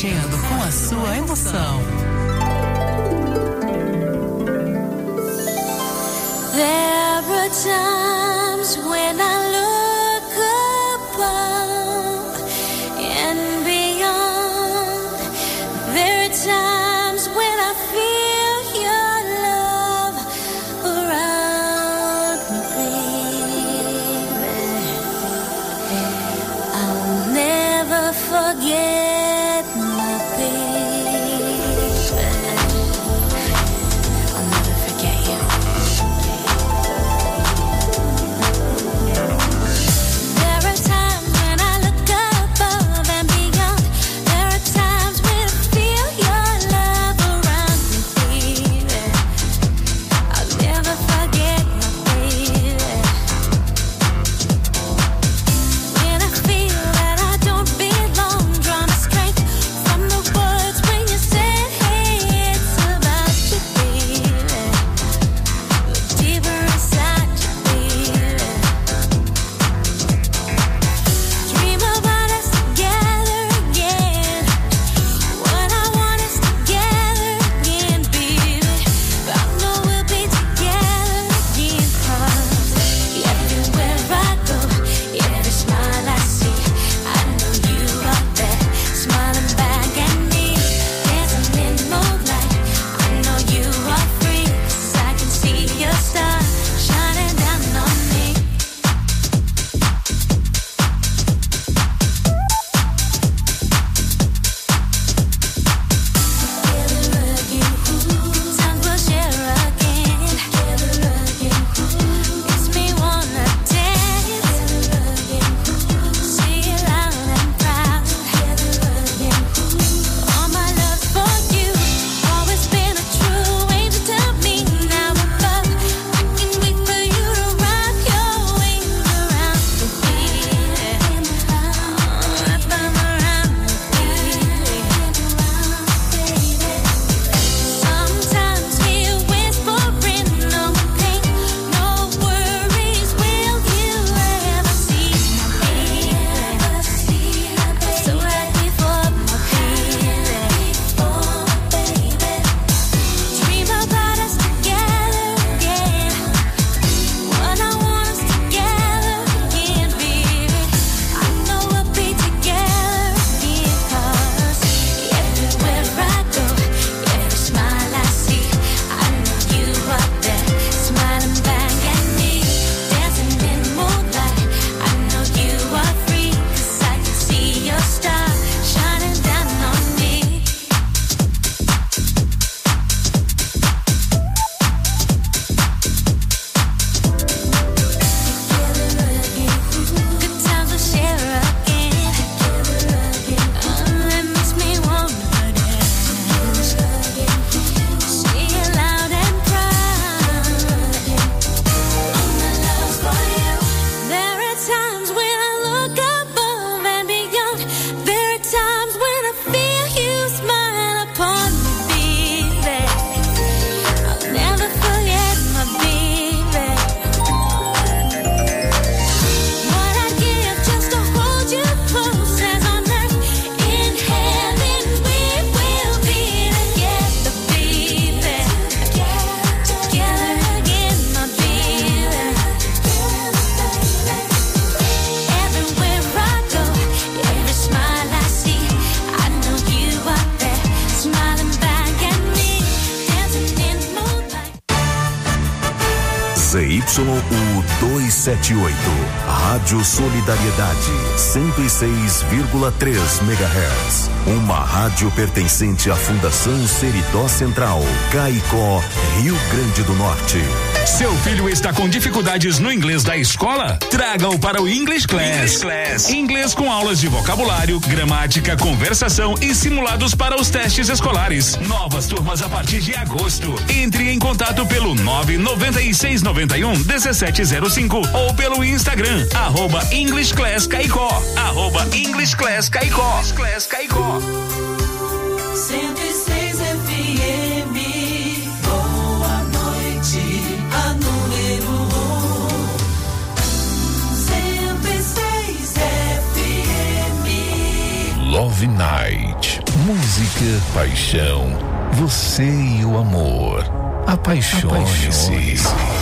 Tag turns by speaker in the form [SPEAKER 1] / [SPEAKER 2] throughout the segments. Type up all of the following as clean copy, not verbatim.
[SPEAKER 1] mexendo com a sua emoção.
[SPEAKER 2] There are times when I look above and beyond. There are times when I feel your love around me, baby. I'll never forget my baby. I'll never forget you.
[SPEAKER 3] ZYU 278, Rádio Solidariedade, 106,3 MHz. Uma rádio pertencente à Fundação Seridó Central, Caicó, Rio Grande do Norte.
[SPEAKER 4] Seu filho está com dificuldades no inglês da escola? Traga-o para o English Class. Inglês com aulas de vocabulário, gramática, conversação e simulados para os testes escolares. Novas turmas a partir de agosto. Entre em contato pelo 99691-1705 ou pelo Instagram, @English Class Caicó, @English Class Caicó.
[SPEAKER 5] 106 FM, boa noite, a número 106 FM.
[SPEAKER 6] Love Night, música, paixão, você e o amor. Apaixone-se.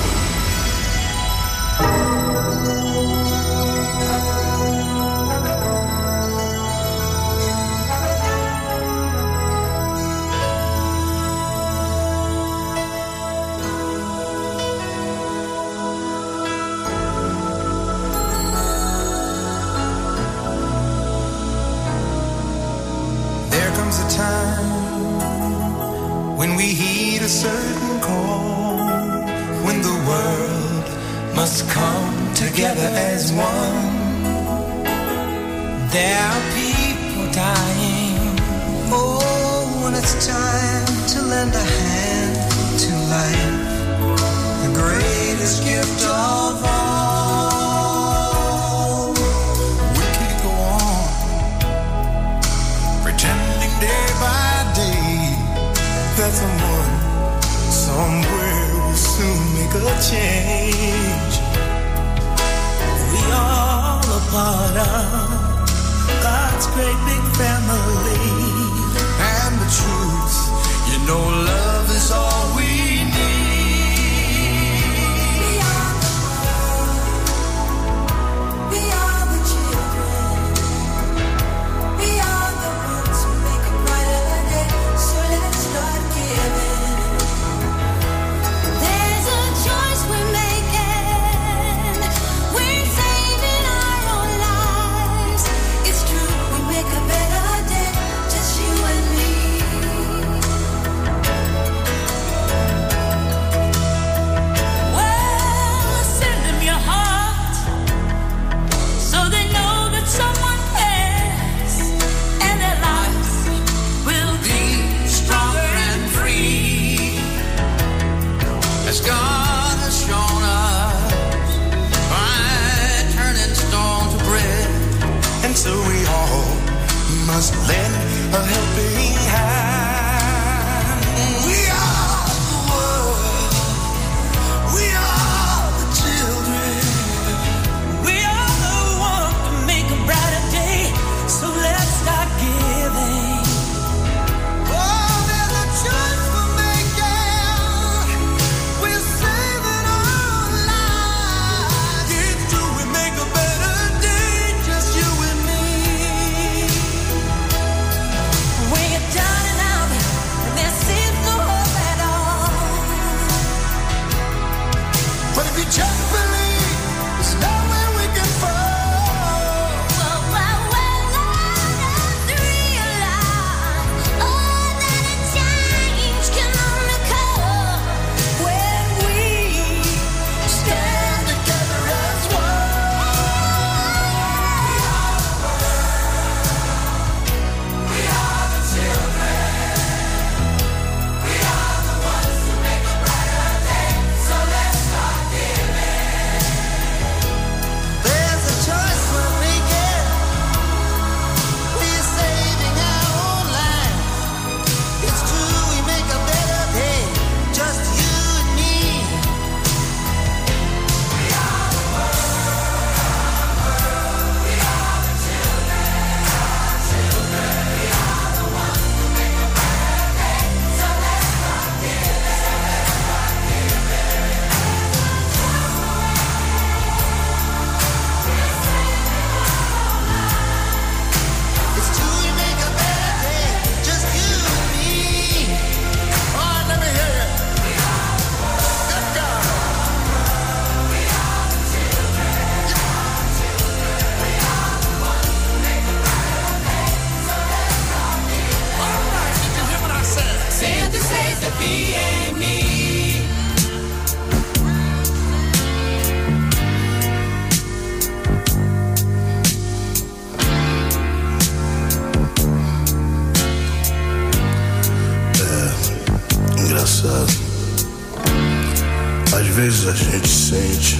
[SPEAKER 7] vezes a gente sente,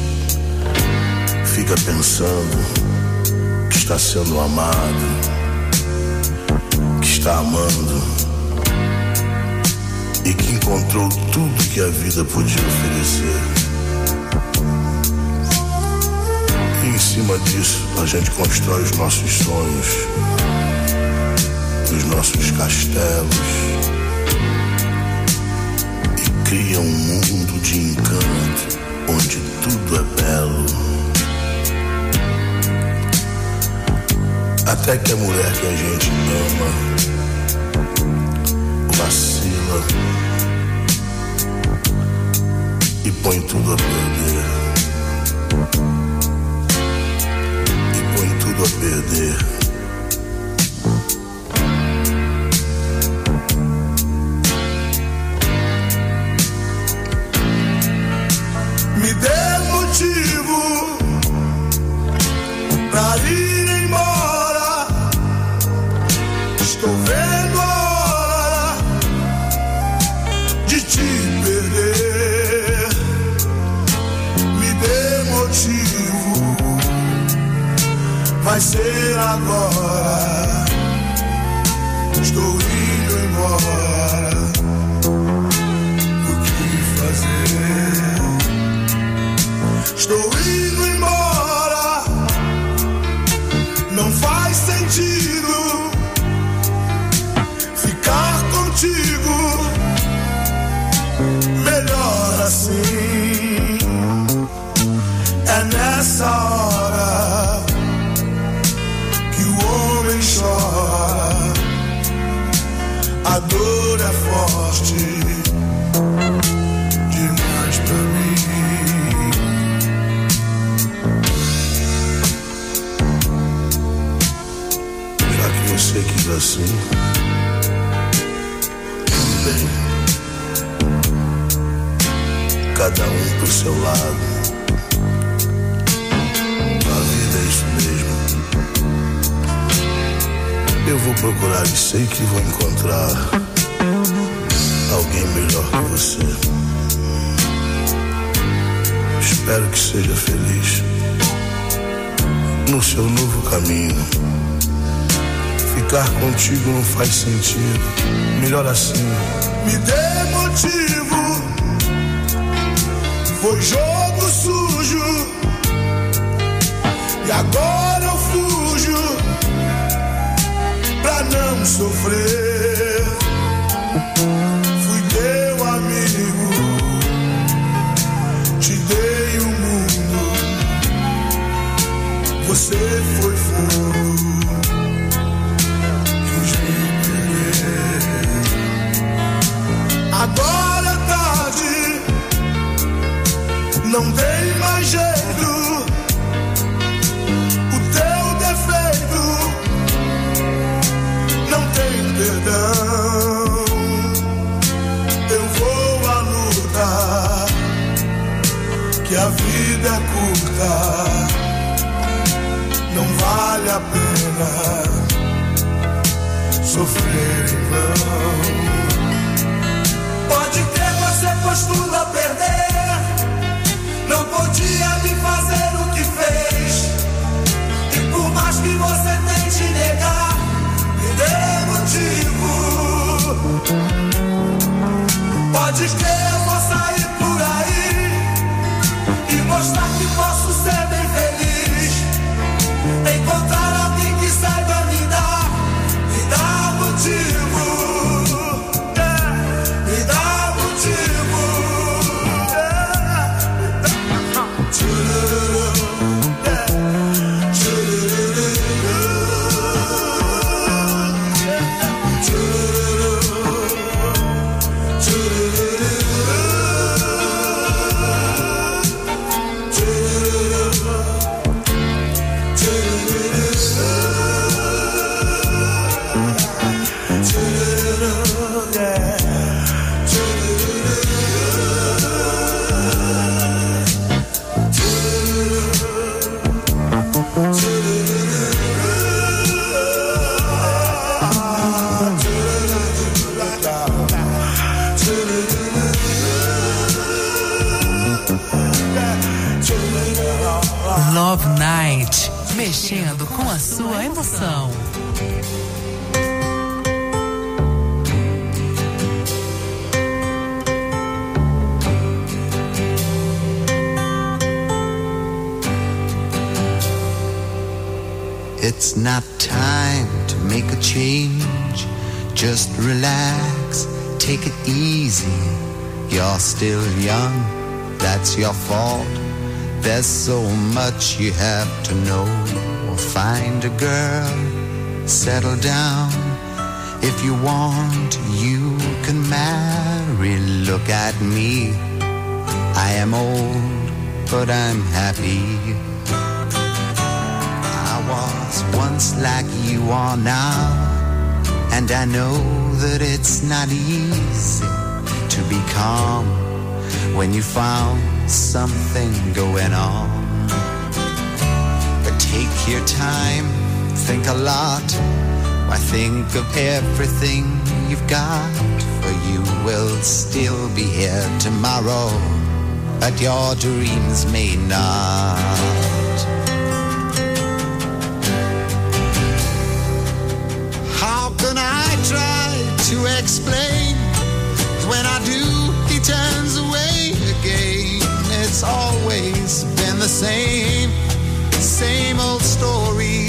[SPEAKER 7] fica pensando que está sendo amado, que está amando e que encontrou tudo que a vida podia oferecer. E em cima disso a gente constrói os nossos sonhos, os nossos castelos e cria um mundo de encanto onde tudo é belo. Até que a mulher que a gente ama vacila e põe tudo a perder. E põe tudo a perder. Me dê motivo pra ir embora. Estou vendo a hora de te perder. Me dê motivo, vai ser agora. Estou indo embora. O que fazer? Estou indo embora. Não faz sentido ficar contigo. Melhor assim. É nessa hora que o homem chora. A dor é forte demais pra mim. Você quis assim, tudo bem. Cada um pro seu lado. A vida é isso mesmo. Eu vou procurar e sei que vou encontrar alguém melhor que você. Espero que seja feliz no seu novo caminho. Ficar contigo não faz sentido. Melhor assim. Me dê motivo. Foi jogo sujo e agora eu fujo pra não sofrer. Fui teu amigo, te dei o mundo. Você foi furo. Agora é tarde, não tem mais jeito. O teu defeito não tem perdão. Eu vou à luta, que a vida é curta. Não vale a pena sofrer em vão. Pode ter, você pôs tudo a perder. Não podia me fazer o que fez. E por mais que você tente negar, me dê motivo. Pode crer, eu vou sair por aí e mostrar que posso ser bem feliz. Encontrar alguém que saiba me dar motivo.
[SPEAKER 1] Love Night, mexendo com a sua emoção.
[SPEAKER 8] It's not time to make a change. Just relax, take it easy. You're still young, that's your fault. There's so much you have to know. Find a girl, settle down. If you want, you can marry. Look at me, I am old, but I'm happy. I was once like you are now, and I know that it's not easy to be calm when you found something going on. But take your time, think a lot. Why, think of everything you've got, for you will still be here tomorrow, but your dreams may not. How can I try to explain? When I do, he turns away again. It's always been the same old story.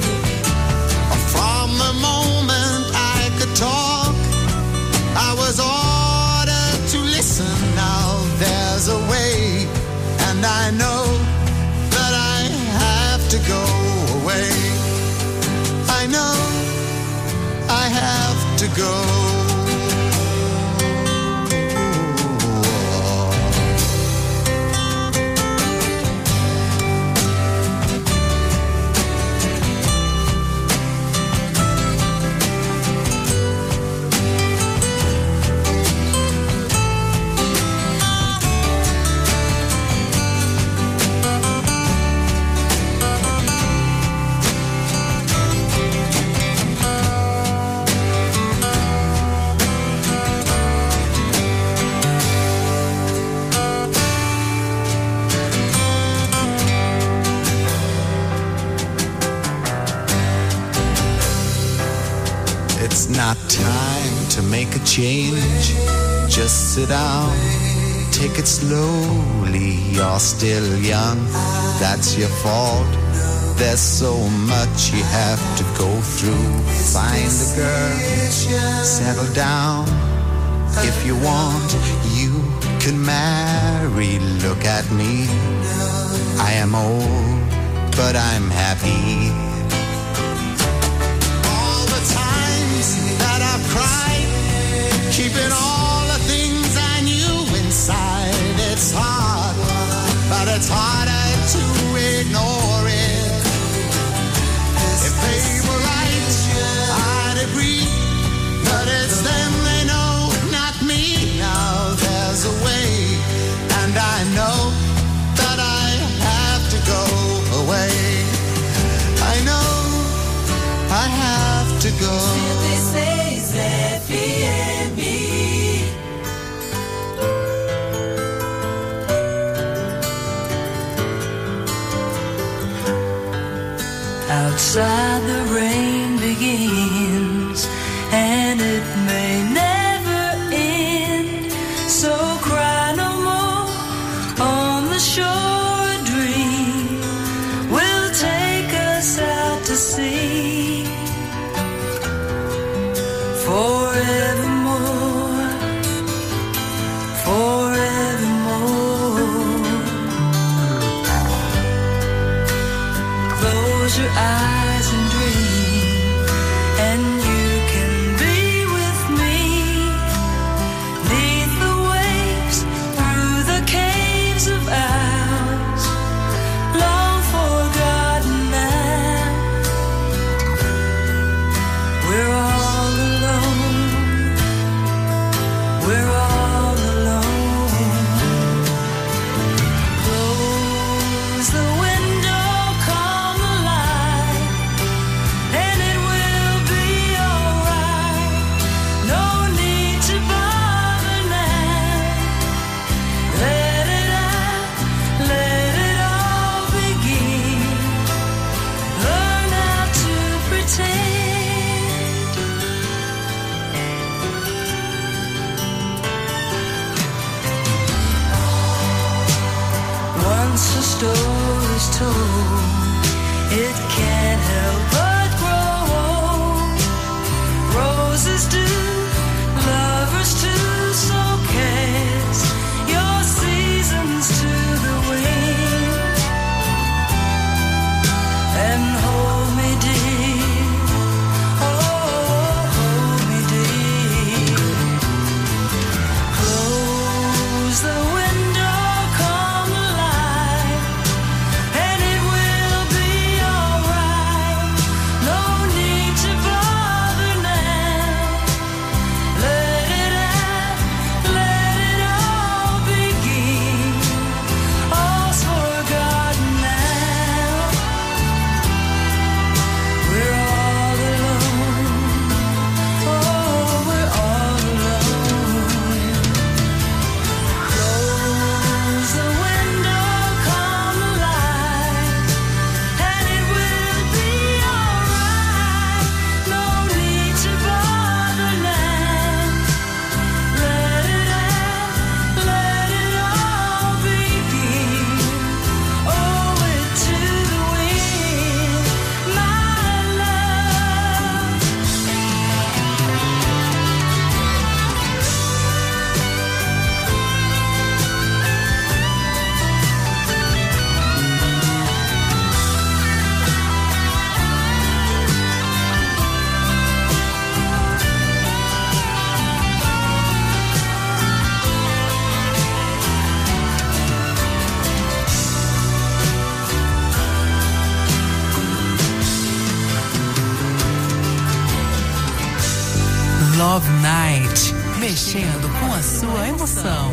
[SPEAKER 8] From the moment I could talk, I was ordered to listen. Now there's a way, and I know that I have to go away. I know I have to go. It's not time to make a change. Just sit down, take it slowly. You're still young, that's your fault. There's so much you have to go through. Find a girl, settle down. If you want, you can marry. Look at me, I am old, but I'm happy. That I've cried, keeping all the things I knew inside. It's hard, but it's harder to ignore it. If they were right, I'd agree, but it's them they know, not me. Now there's a way, and I know that I have to go away. I know I have to go.
[SPEAKER 5] Outside the rain begins, and it may never end. So cry no more on the shore. A dream will take us out to sea. Forevermore, forevermore. Close your eyes and dream, and you can be with me. 'Neath the waves, through the caves of ours, long forgotten now. We're all alone. We're all alone. Close the window, calm the light, and it will be
[SPEAKER 1] Mexendo com a sua emoção.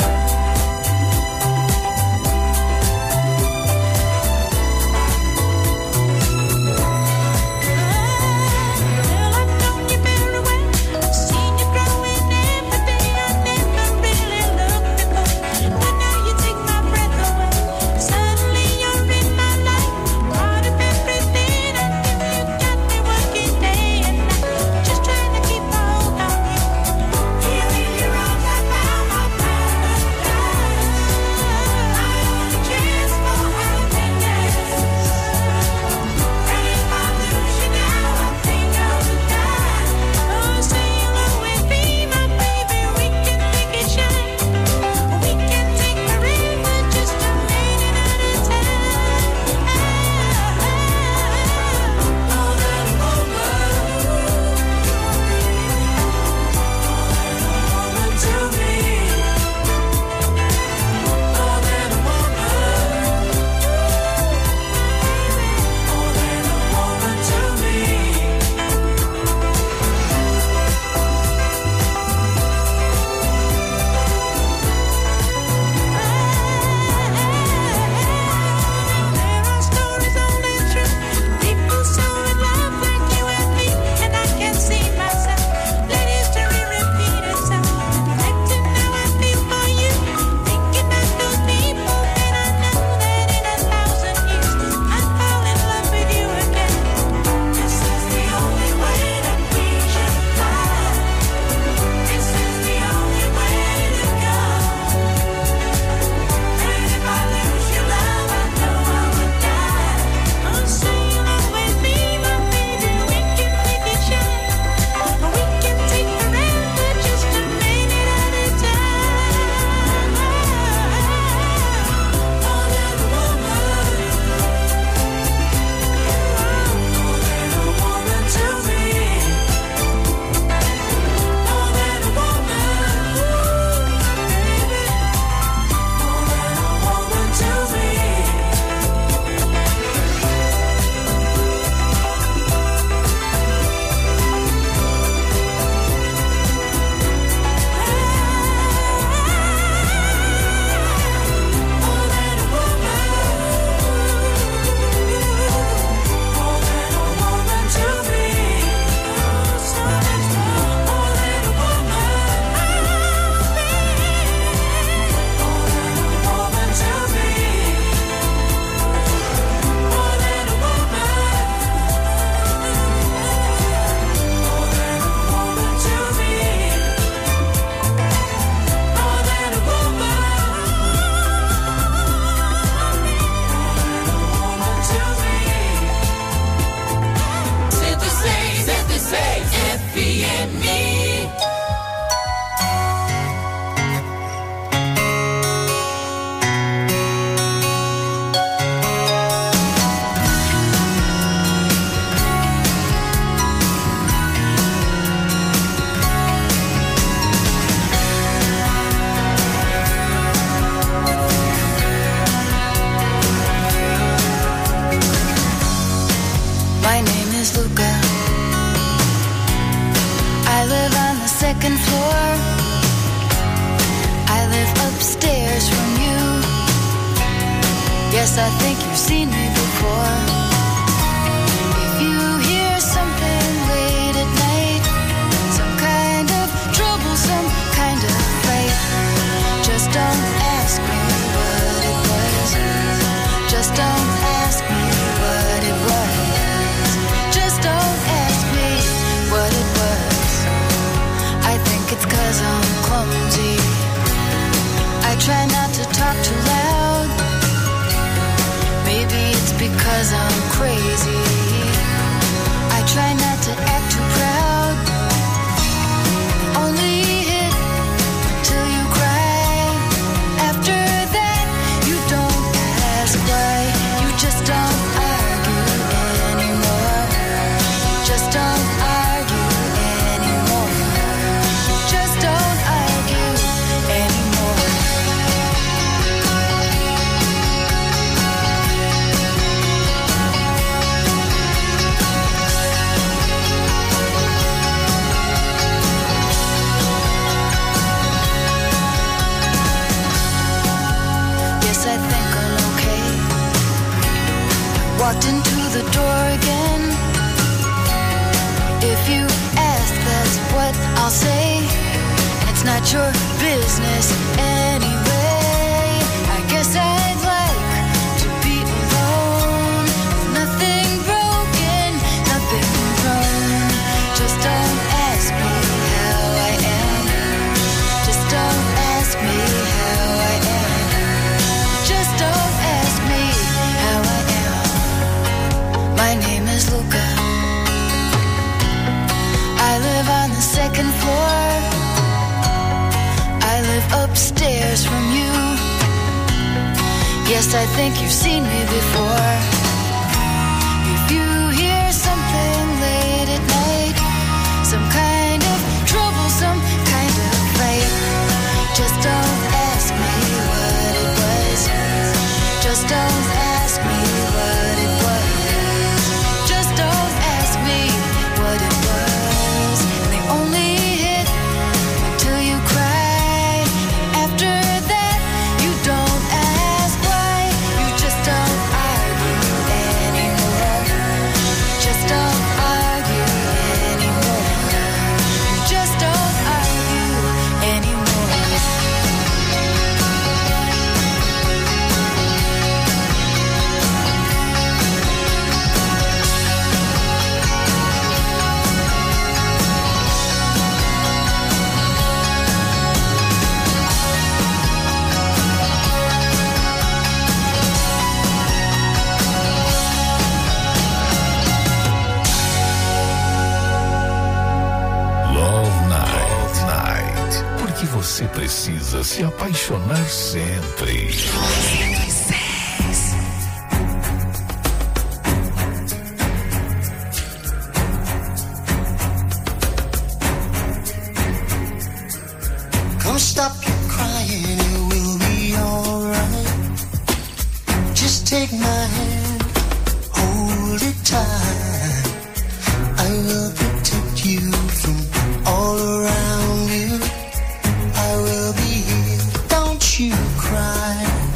[SPEAKER 2] second floor. I live upstairs from you. Yes, I think you've seen me before. If you hear something late at night, some kind of trouble, some kind of fight, just don't ask me what it was. Just don't ask me what it was. Just don't ask me what it was. I think it's 'cause I'm clumsy. I try not to talk too loud. the door again. If you ask, that's what I'll say. It's not your business anyway. I guess I'd like to be alone. Nothing broken, nothing wrong. Just don't ask me how I am. Just don't ask me how I am. Just don't ask me how I am. My name is Luca. I live on the second floor. I live upstairs from you. Yes, I think you've seen me before. If you hear something late at night, some kind of trouble, some kind of fight, just don't ask me what it was. Just don't ask me what it was. Just don't ask me what it was. They only hit until you cry. After that, you don't ask why. You just don't argue anymore. Just don't argue anymore. You just don't argue anymore.
[SPEAKER 6] Love Night. Porque você precisa se apaixonar sempre.
[SPEAKER 8] Come stop your crying, it will be alright. Just take my hand, hold it tight. I will protect you from all around you. I will be here, don't you cry.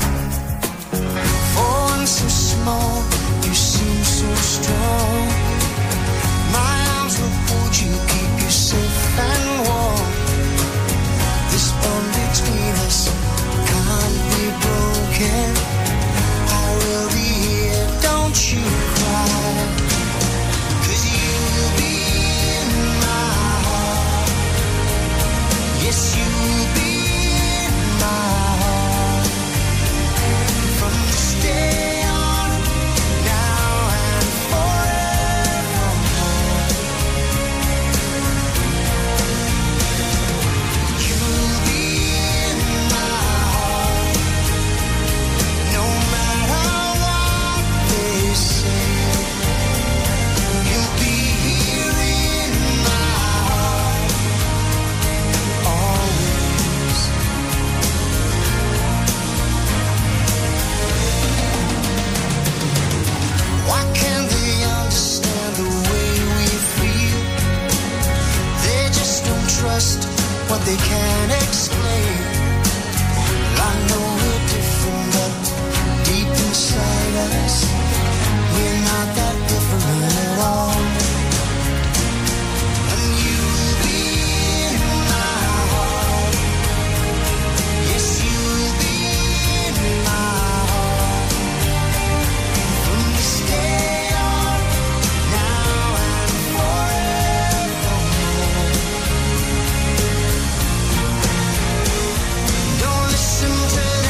[SPEAKER 8] For one so small, you seem so strong. My arms will hold you, keep you safe and warm. This bond between us can't be broken. I will be here, don't you cry. 'Cause you will be in my heart. Yes, you will be in my heart. From this day on, now and forevermore. You will be in my heart. No matter what they say. You'll be here in my heart. Always. Why can't they understand the way we feel? They just don't trust what they can't explain. Well, I know we're different, but deep inside us, we're not that different at all. And you'll be in my heart. Yes, you'll be in my heart. From this day on, now and forevermore. Don't listen to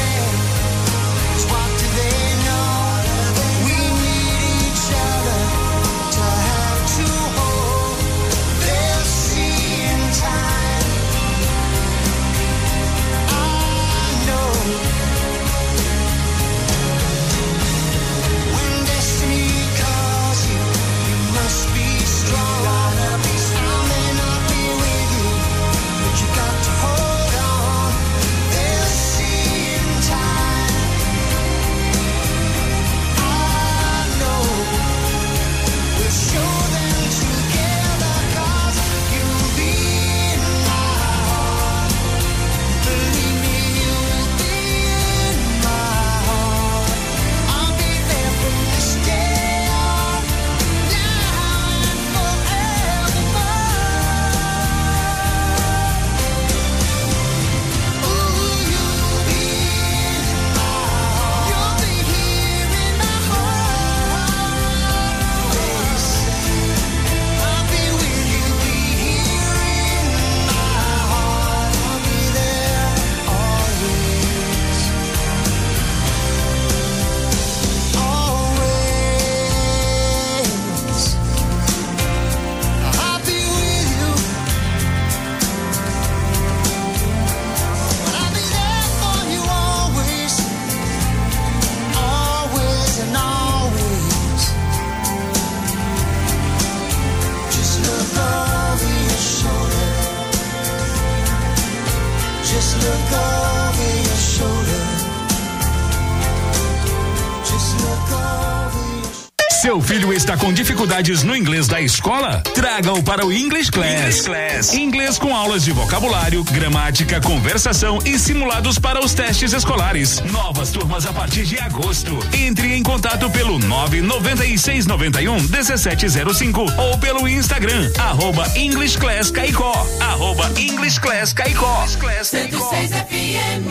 [SPEAKER 4] Seu filho está com dificuldades no inglês da escola? Traga-o para o English Class. Inglês com aulas de vocabulário, gramática, conversação e simulados para os testes escolares. Novas turmas a partir de agosto. Entre em contato pelo 99691-1705 ou pelo Instagram, @English Class Caicó. @English Class Caicó.
[SPEAKER 5] 106 FM.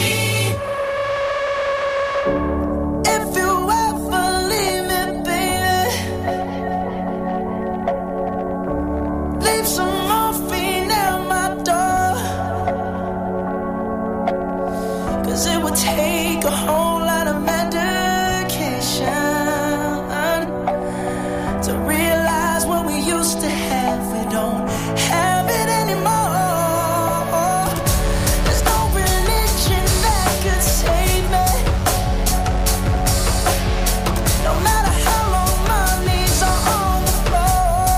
[SPEAKER 7] Leave some morphine at my door, 'cause it would take a whole lot of medication to realize what we used to have, we don't have it anymore. There's no religion that could save me, no matter how long my knees are on the floor.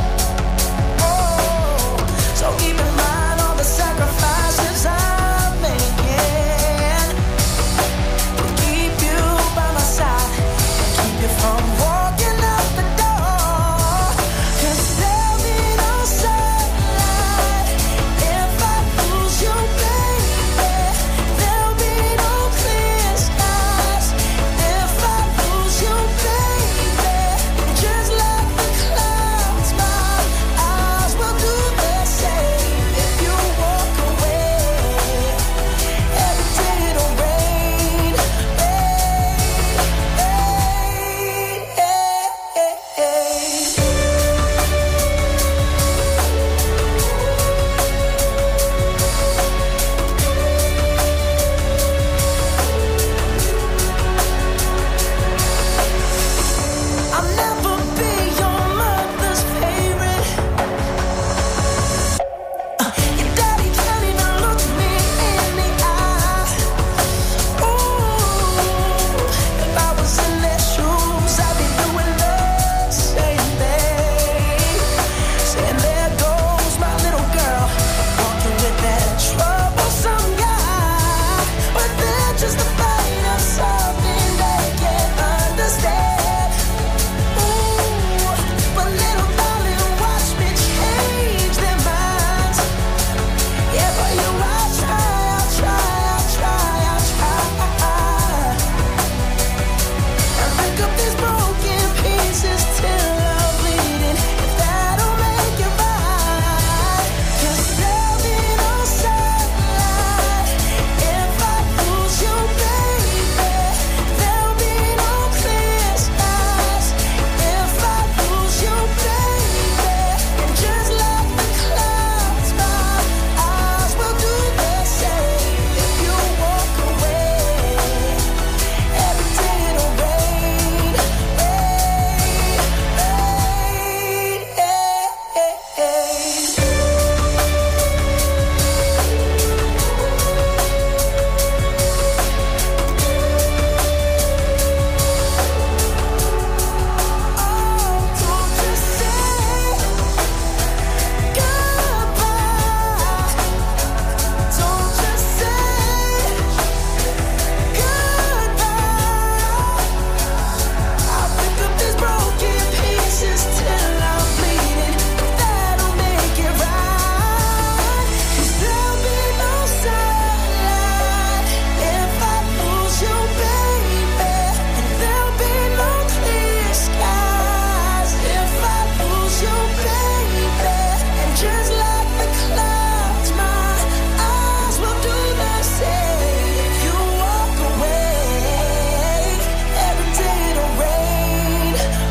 [SPEAKER 7] So keep in mind all the sacrifices I'm making to keep you by my side and keep you from walking out the door. 'Cause there'll be no sunlight if I lose you, baby. There'll be no clear skies if I lose you, baby. Just like the clouds, my eyes will do the same. If you walk away, every day it'll rain, I'll never be your mother's favorite. Your daddy can't even look me in the eye. Ooh, if I was in their shoes, I'd be doing the same thing. Saying there goes my little girl, walking with that troublesome guy. But they're just afraid of something they can't understand. Ooh, but little darling, watch me change their minds. Yeah, but you, I'll try. And pick up these broken pieces till I'm bleeding. If that'll make it right. 'Cause there'll be no sunlight if I lose you, baby. There'll be no clear skies if I lose you, baby. And just like the clouds, my eyes will do the same. If you walk away, every day it'll rain, don't just say goodbye. Don't just say goodbye. I'll pick up these broken pieces till I'm bleeding. If that'll make it right. 'Cause there'll be no sunlight if I lose you, baby. And there'll be no clear skies if I lose you, baby. And just like the clouds, my eyes will do the same. If you walk away, every day it'll rain.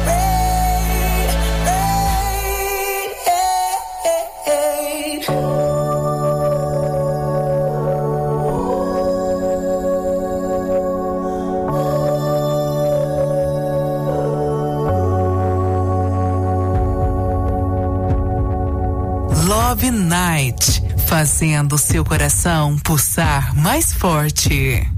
[SPEAKER 1] Love Night, fazendo seu coração pulsar mais forte.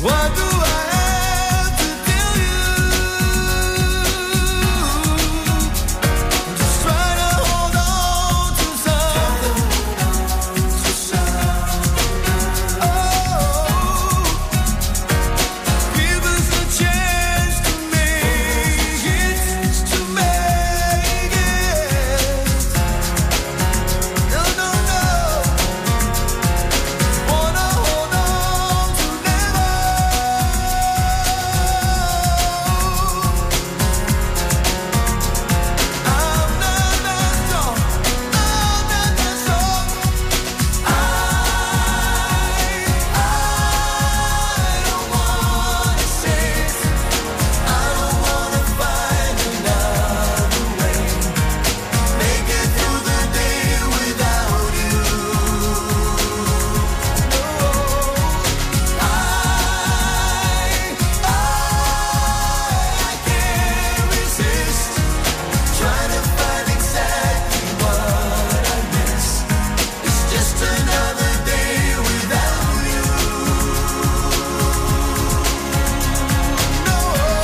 [SPEAKER 7] What do I have to tell you? Just try to hold on to something. Oh, give us a chance to make it, to make it. No, no, no. Wanna hold on to never. I'm not that strong. I'm not that strong. I don't wanna say it. I don't wanna find another way. Make it through the day without you. No, I can't resist trying to find exactly what I miss. It's just another day without you. No.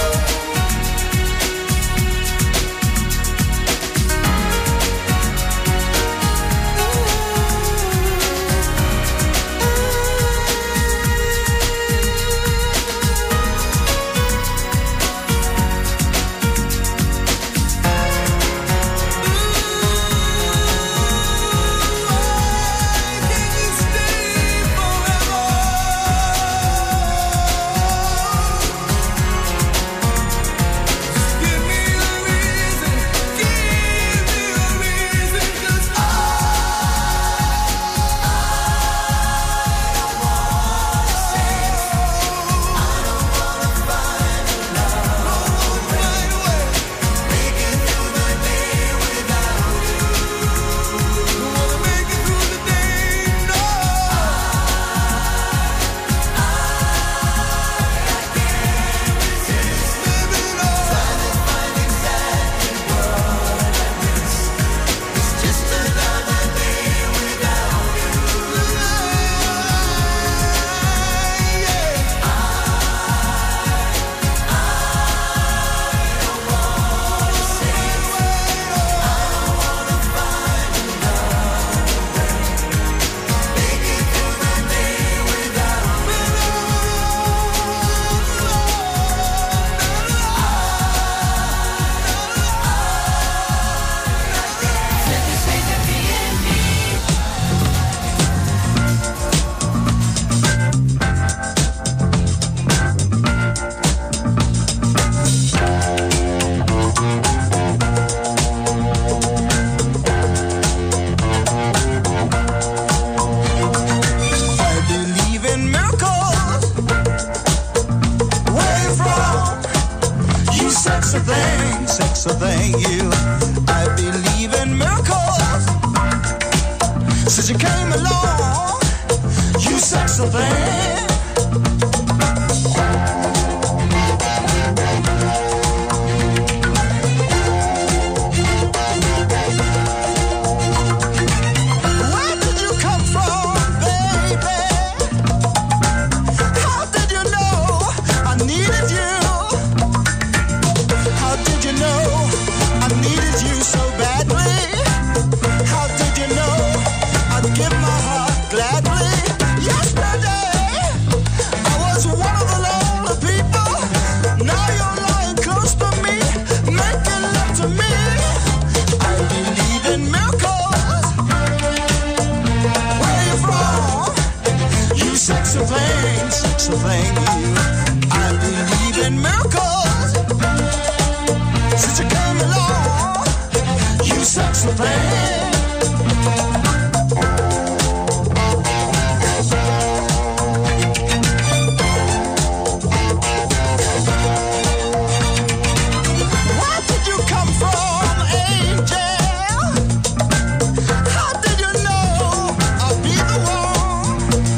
[SPEAKER 7] I believe in miracles. Where you from? You sexy thing, you. I believe in miracles. Since you came along, you sexy thing. Where did you come from, baby? How did you know I needed you? How did you know I needed you so badly? How did you know I'd give my heart gladly? Yesterday, I was one of the lonely people. Now you're lying close to me, making love to me. I believe in miracles. Where you from? You sexy thing, you. I believe in miracles. Since you came along, you sexy thing. Where did you come from, angel? How did you know I'd be the one?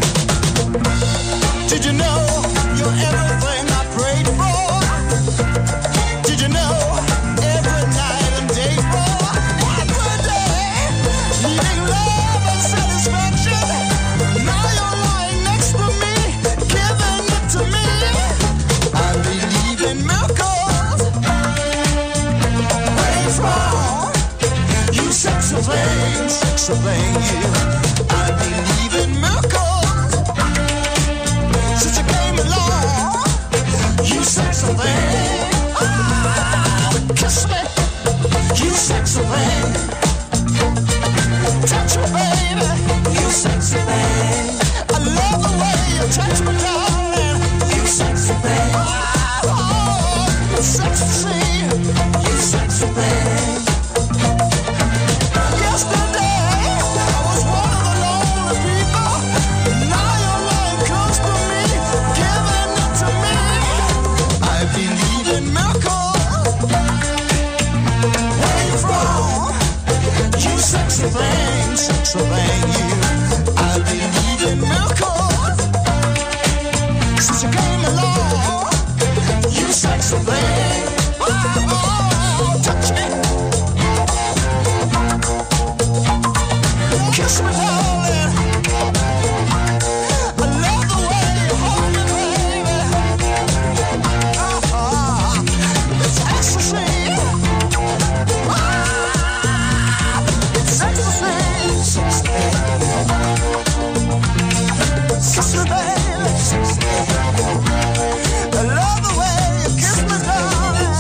[SPEAKER 7] Did you know you're everything I prayed for? Did you know every night and day for? Every day, needing love and satisfaction. Now you're lying next to me, giving it to me.
[SPEAKER 8] sexy thing, you. I believe in miracles. Since you came along, you sexy thing. Oh, kiss me, you sexy thing. Touch me, baby, you sexy thing. I love the way you touch me, darling. You sexy thing. Oh, sexy, you sexy thing. Yesterday, I was one of the lonely people. Now you're right close to me, giving it to me. I believe in miracles. Where you from? You sexy thing, you. I believe in miracles. Since you came along, you sexy thing. Oh, touch me. Kiss me, darling. I love the way you hold me, baby. It's ecstasy. It's ecstasy. Kiss me, baby. I love the way you kiss me, darling.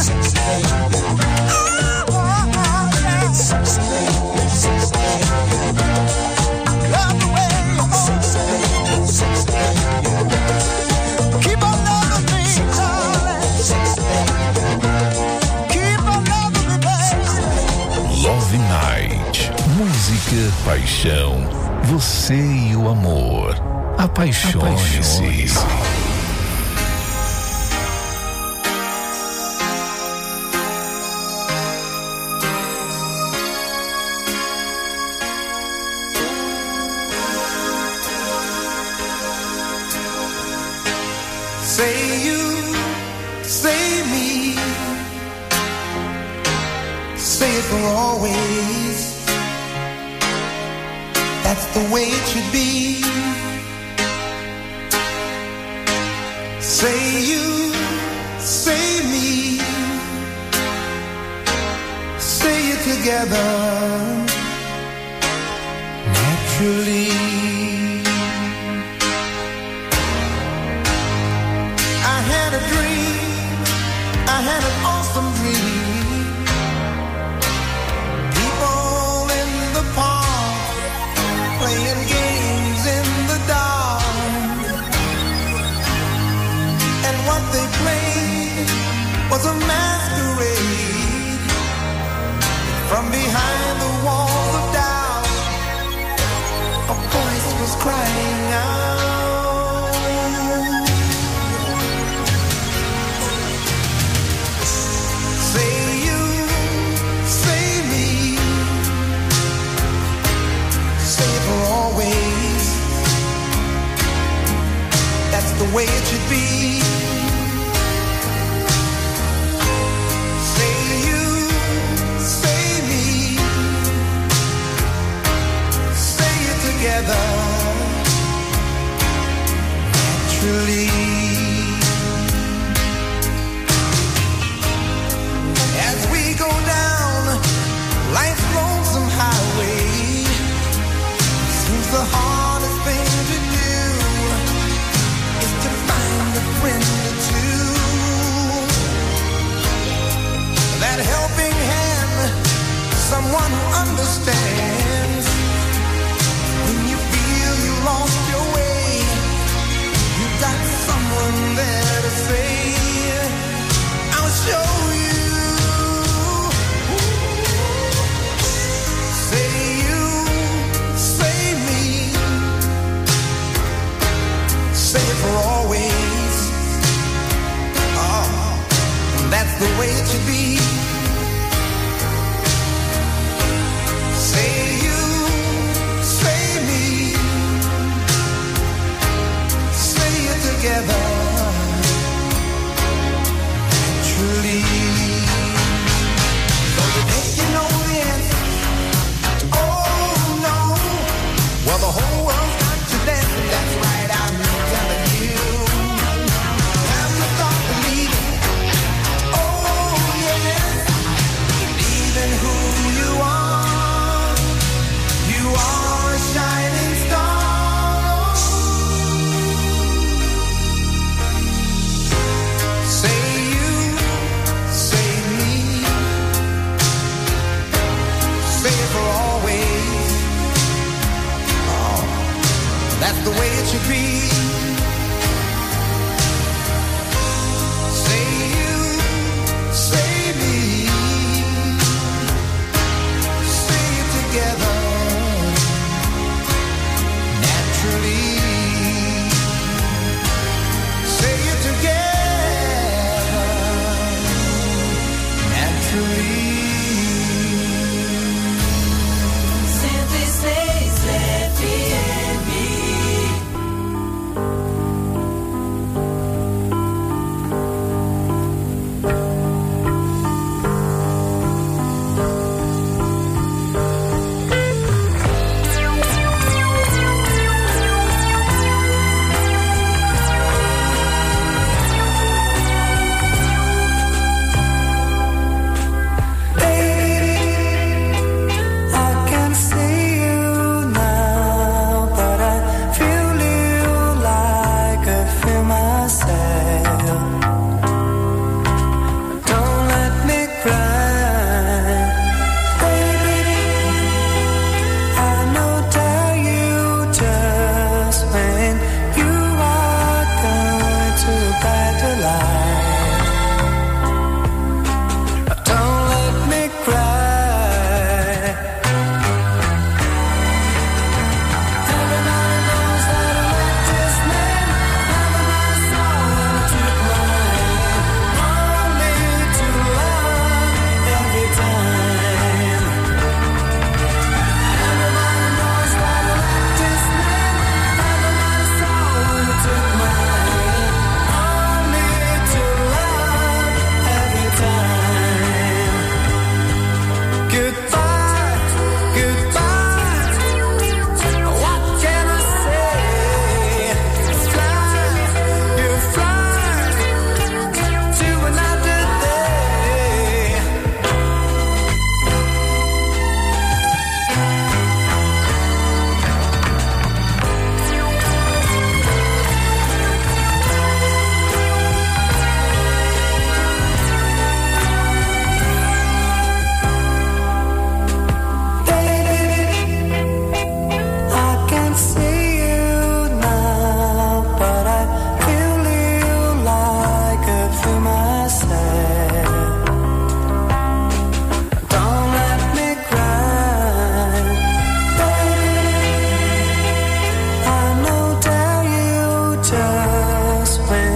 [SPEAKER 8] Love the way you hold me. Keep on loving me, darling. Keep on loving me, baby.
[SPEAKER 6] Love Night. Música, paixão, você e o amor. Apaixone-se.
[SPEAKER 7] Say you, say me, say it for always. That's the way it should be. Say you, say me, say it together naturally. I had a dream, I had an awesome dream. People in the park playing games in the dark. And what they played was a masquerade. From behind the walls of doubt, a voice was crying out. Say you, say me, say it for always. That's the way it should be. Say you, say me, say it together naturally. As we go down life's lonesome highway, seems the hardest thing to do is to find a friend or two. That helping hand, someone who understands. When you feel you lost your way, you got someone there to say, I'll show you. Say you, say me, say it for always. Oh, that's the way it should be. Say you, say me, say it together